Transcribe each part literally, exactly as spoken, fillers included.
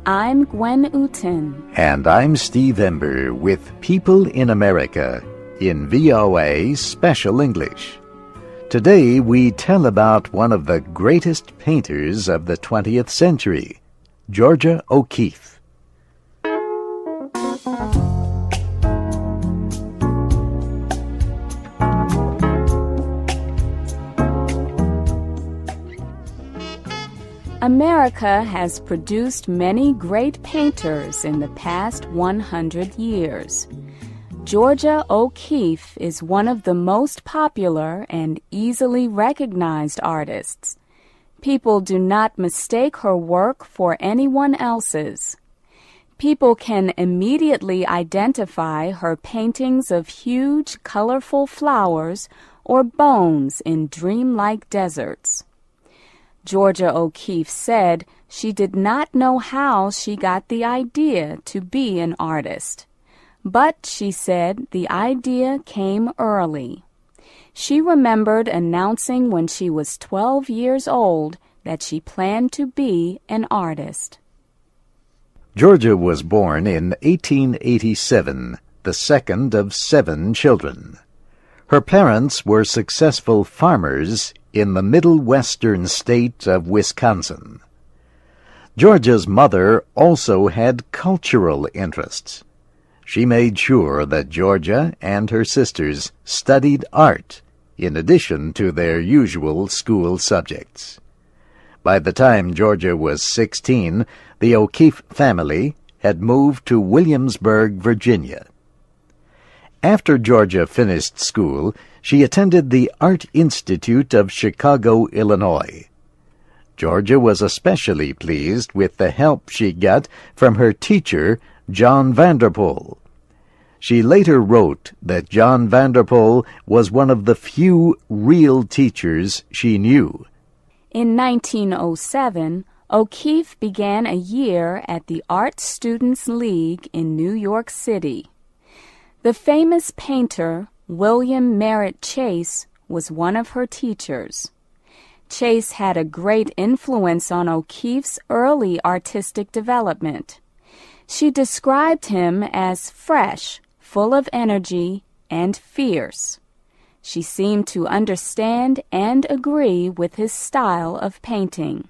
I'm Gwen Uten. And I'm Steve Ember with People in America in V O A Special English. Today we tell about one of the greatest painters of the twentieth century, Georgia O'Keeffe. America has produced many great painters in the past one hundred years. Georgia O'Keeffe is one of the most popular and easily recognized artists. People do not mistake her work for anyone else's. People can immediately identify her paintings of huge, colorful flowers or bones in dreamlike deserts. Georgia O'Keeffe said she did not know how she got the idea to be an artist. But, she said, the idea came early. She remembered announcing when she was twelve years old that she planned to be an artist. Georgia was born in eighteen eighty-seven, the second of seven children. Her parents were successful farmers in the middle western state of Wisconsin. Georgia's mother also had cultural interests. She made sure that Georgia and her sisters studied art in addition to their usual school subjects. By the time Georgia was sixteen, the O'Keeffe family had moved to Williamsburg, Virginia. After Georgia finished school, she attended the Art Institute of Chicago, Illinois. Georgia was especially pleased with the help she got from her teacher, John Vanderpoel. She later wrote that John Vanderpoel was one of the few real teachers she knew. In nineteen oh seven, O'Keeffe began a year at the Art Students League in New York City. The famous painter William Merritt Chase was one of her teachers. Chase had a great influence on O'Keeffe's early artistic development. She described him as fresh, full of energy, and fierce. She seemed to understand and agree with his style of painting.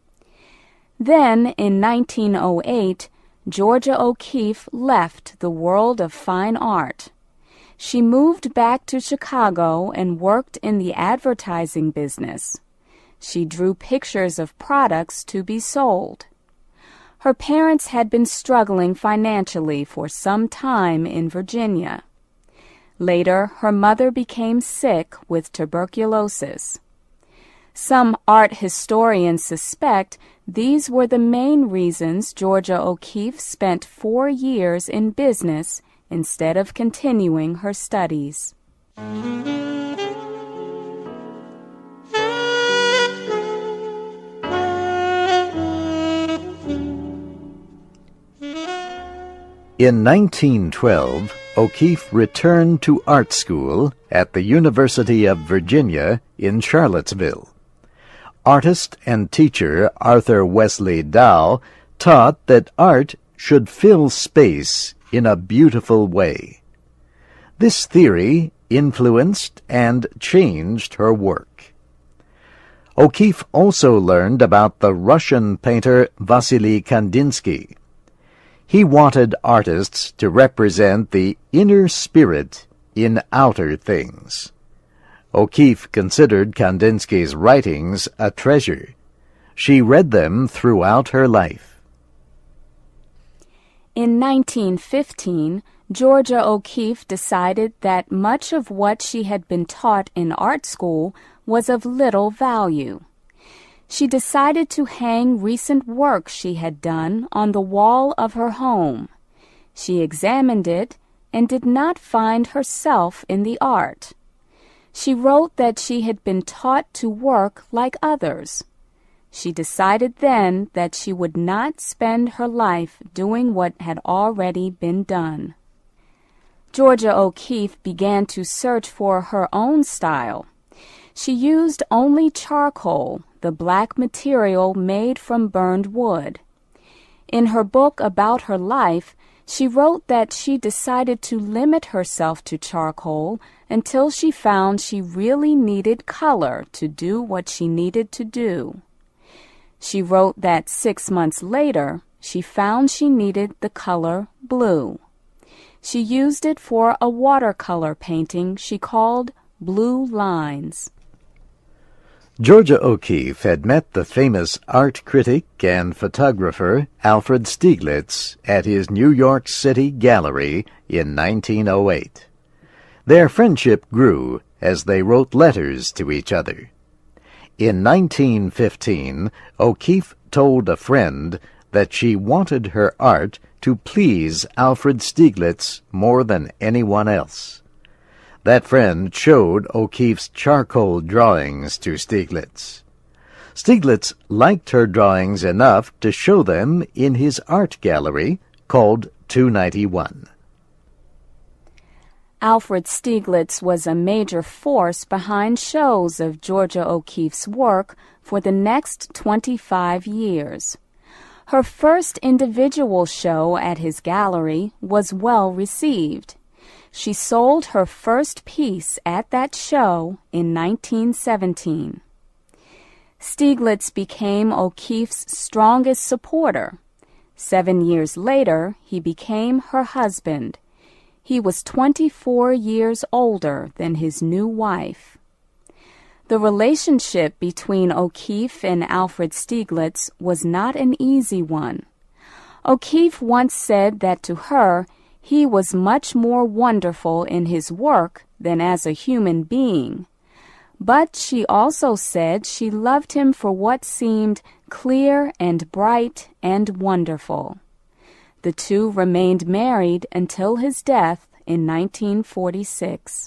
Then, in nineteen oh eight, Georgia O'Keeffe left the world of fine art. She moved back to Chicago and worked in the advertising business. She drew pictures of products to be sold. Her parents had been struggling financially for some time in Virginia. Later, her mother became sick with tuberculosis. Some art historians suspect these were the main reasons Georgia O'Keeffe spent four years in business instead of continuing her studies. In nineteen twelve, O'Keeffe returned to art school at the University of Virginia in Charlottesville. Artist and teacher Arthur Wesley Dow taught that art should fill space in a beautiful way. This theory influenced and changed her work. O'Keeffe also learned about the Russian painter Vasily Kandinsky. He wanted artists to represent the inner spirit in outer things. O'Keeffe considered Kandinsky's writings a treasure. She read them throughout her life. In nineteen fifteen, Georgia O'Keeffe decided that much of what she had been taught in art school was of little value. She decided to hang recent work she had done on the wall of her home. She examined it and did not find herself in the art. She wrote that she had been taught to work like others. She decided then that she would not spend her life doing what had already been done. Georgia O'Keeffe began to search for her own style. She used only charcoal, the black material made from burned wood. In her book about her life, she wrote that she decided to limit herself to charcoal until she found she really needed color to do what she needed to do. She wrote that six months later, she found she needed the color blue. She used it for a watercolor painting she called Blue Lines. Georgia O'Keeffe had met the famous art critic and photographer Alfred Stieglitz at his New York City gallery in nineteen oh eight. Their friendship grew as they wrote letters to each other. In nineteen fifteen, O'Keeffe told a friend that she wanted her art to please Alfred Stieglitz more than anyone else. That friend showed O'Keeffe's charcoal drawings to Stieglitz. Stieglitz liked her drawings enough to show them in his art gallery called two ninety-one. Alfred Stieglitz was a major force behind shows of Georgia O'Keeffe's work for the next twenty-five years. Her first individual show at his gallery was well received. She sold her first piece at that show in nineteen seventeen. Stieglitz became O'Keeffe's strongest supporter. Seven years later, he became her husband. He was twenty-four years older than his new wife. The relationship between O'Keeffe and Alfred Stieglitz was not an easy one. O'Keeffe once said that to her, he was much more wonderful in his work than as a human being. But she also said she loved him for what seemed clear and bright and wonderful. The two remained married until his death in nineteen forty-six.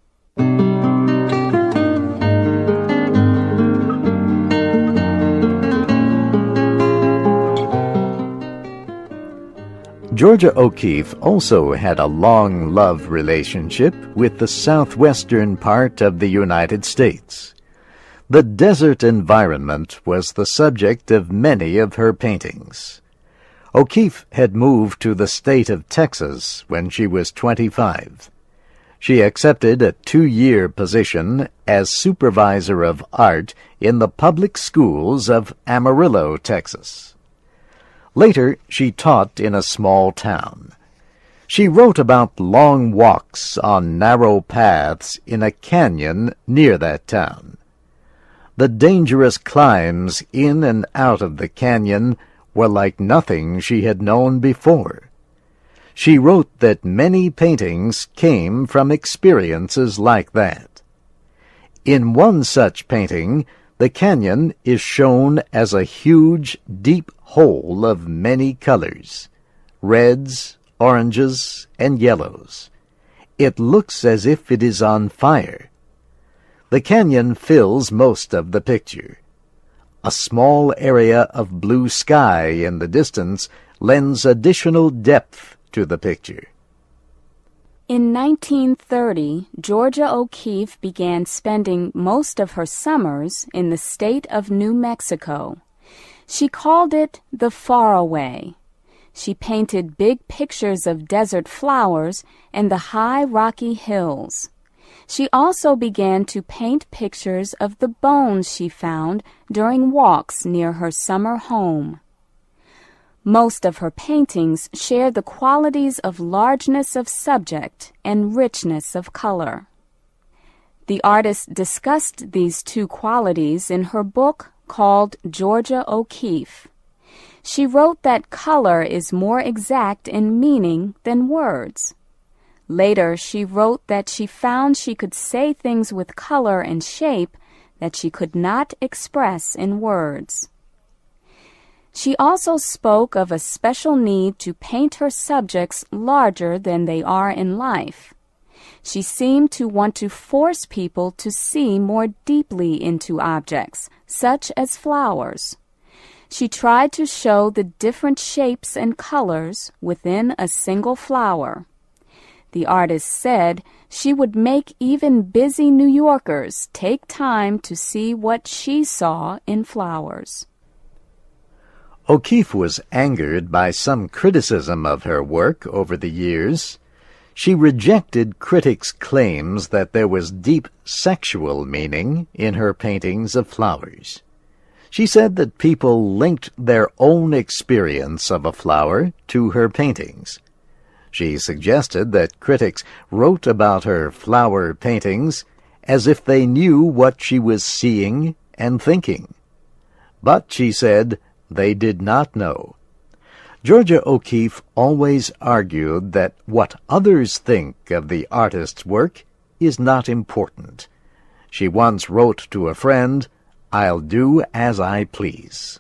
Georgia O'Keeffe also had a long love relationship with the southwestern part of the United States. The desert environment was the subject of many of her paintings. O'Keeffe had moved to the state of Texas when she was twenty-five. She accepted a two-year position as supervisor of art in the public schools of Amarillo, Texas. Later, she taught in a small town. She wrote about long walks on narrow paths in a canyon near that town. The dangerous climbs in and out of the canyon were like nothing she had known before. She wrote that many paintings came from experiences like that. In one such painting, the canyon is shown as a huge, deep hole of many colors, reds, oranges, and yellows. It looks as if it is on fire. The canyon fills most of the picture. A small area of blue sky in the distance lends additional depth to the picture. In nineteen thirty, Georgia O'Keeffe began spending most of her summers in the state of New Mexico. She called it the Faraway. She painted big pictures of desert flowers and the high rocky hills. She also began to paint pictures of the bones she found during walks near her summer home. Most of her paintings share the qualities of largeness of subject and richness of color. The artist discussed these two qualities in her book called Georgia O'Keeffe. She wrote that color is more exact in meaning than words. Later, she wrote that she found she could say things with color and shape that she could not express in words. She also spoke of a special need to paint her subjects larger than they are in life. She seemed to want to force people to see more deeply into objects, such as flowers. She tried to show the different shapes and colors within a single flower. The artist said she would make even busy New Yorkers take time to see what she saw in flowers. O'Keeffe was angered by some criticism of her work over the years. She rejected critics' claims that there was deep sexual meaning in her paintings of flowers. She said that people linked their own experience of a flower to her paintings. She suggested that critics wrote about her flower paintings as if they knew what she was seeing and thinking. But, she said, they did not know. Georgia O'Keeffe always argued that what others think of the artist's work is not important. She once wrote to a friend, "I'll do as I please."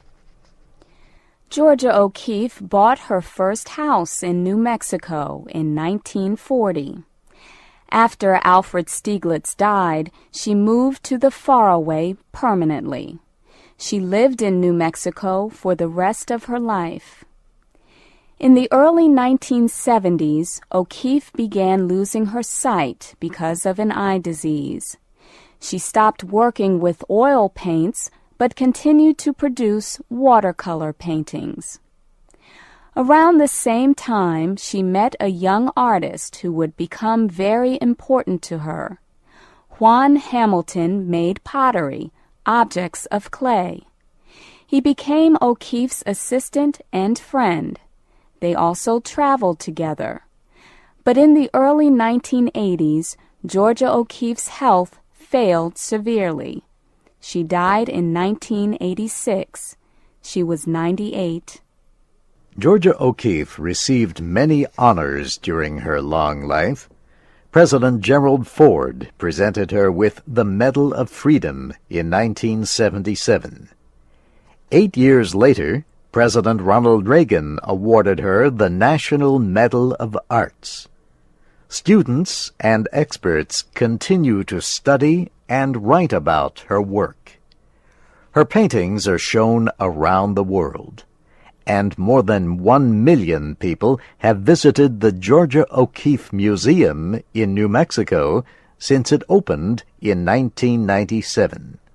Georgia O'Keeffe bought her first house in New Mexico in nineteen forty. After Alfred Stieglitz died, she moved to the faraway permanently. She lived in New Mexico for the rest of her life. In the early nineteen seventies, O'Keeffe began losing her sight because of an eye disease. She stopped working with oil paints, but continued to produce watercolor paintings. Around the same time, she met a young artist who would become very important to her. Juan Hamilton made pottery, objects of clay. He became O'Keeffe's assistant and friend. They also traveled together. But in the early nineteen eighties, Georgia O'Keeffe's health failed severely. She died in nineteen eighty-six. She was ninety-eight. Georgia O'Keeffe received many honors during her long life. President Gerald Ford presented her with the Medal of Freedom in nineteen seventy-seven. Eight years later, President Ronald Reagan awarded her the National Medal of Arts. Students and experts continue to study and write about her work. Her paintings are shown around the world, and more than one million people have visited the Georgia O'Keeffe Museum in New Mexico since it opened in nineteen ninety-seven.